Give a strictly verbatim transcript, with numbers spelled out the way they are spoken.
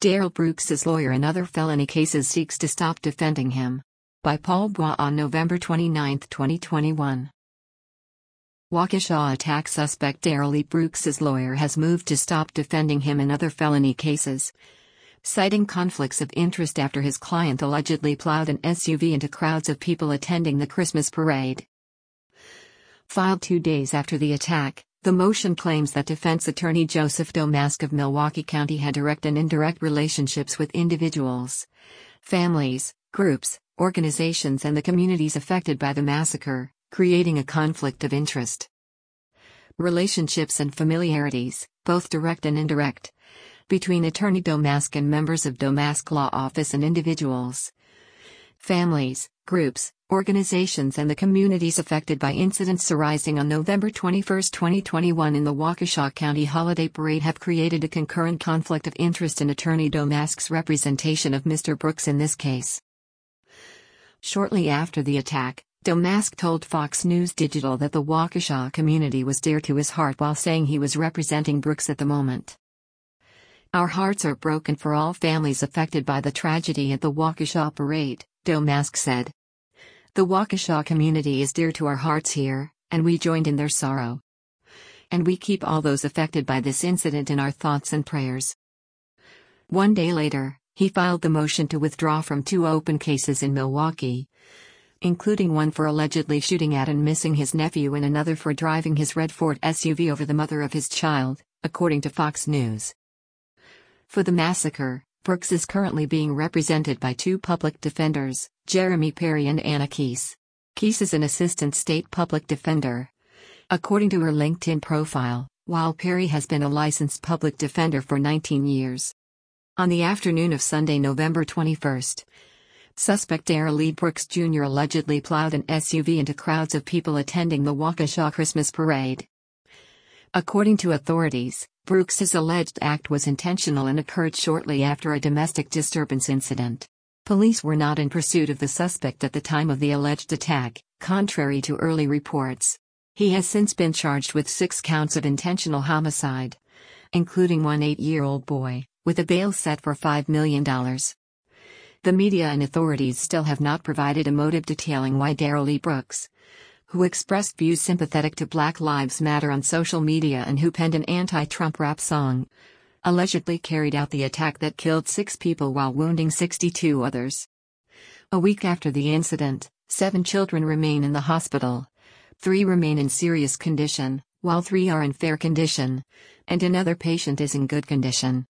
Darrell Brooks's lawyer in other felony cases seeks to stop defending him. By Paul Bois on November twenty-ninth, twenty twenty-one. Waukesha attack suspect Darrell E. Brooks's lawyer has moved to stop defending him in other felony cases, citing conflicts of interest after his client allegedly plowed an S U V into crowds of people attending the Christmas parade. Filed two days after the attack, the motion claims that defense attorney Joseph Domask of Milwaukee County had direct and indirect relationships with individuals, families, groups, organizations and the communities affected by the massacre, creating a conflict of interest. Relationships and familiarities, both direct and indirect, between attorney Domask and members of Domask Law Office and individuals, families, groups, organizations and the communities affected by incidents arising on November twenty-first, twenty twenty-one in the Waukesha County Holiday Parade have created a concurrent conflict of interest in attorney Domask's representation of Mister Brooks in this case. Shortly after the attack, Domask told Fox News Digital that the Waukesha community was dear to his heart while saying he was representing Brooks at the moment. "Our hearts are broken for all families affected by the tragedy at the Waukesha Parade," Domask said. "The Waukesha community is dear to our hearts here, and we joined in their sorrow. And we keep all those affected by this incident in our thoughts and prayers." One day later, he filed the motion to withdraw from two open cases in Milwaukee, including one for allegedly shooting at and missing his nephew and another for driving his red Ford S U V over the mother of his child, according to Fox News. For the massacre, Brooks is currently being represented by two public defenders, Jeremy Perry and Anna Keese. Keese is an assistant state public defender, according to her LinkedIn profile, while Perry has been a licensed public defender for nineteen years. On the afternoon of Sunday, November twenty-first, suspect Darrell E. Brooks Junior allegedly plowed an S U V into crowds of people attending the Waukesha Christmas parade. According to authorities, Brooks's alleged act was intentional and occurred shortly after a domestic disturbance incident. Police were not in pursuit of the suspect at the time of the alleged attack, contrary to early reports. He has since been charged with six counts of intentional homicide, including one eight-year-old boy, with a bail set for five million dollars. The media and authorities still have not provided a motive detailing why Darrell E. Brooks, who expressed views sympathetic to Black Lives Matter on social media and who penned an anti-Trump rap song, allegedly carried out the attack that killed six people while wounding sixty-two others. A week after the incident, seven children remain in the hospital. Three remain in serious condition, while three are in fair condition, and another patient is in good condition.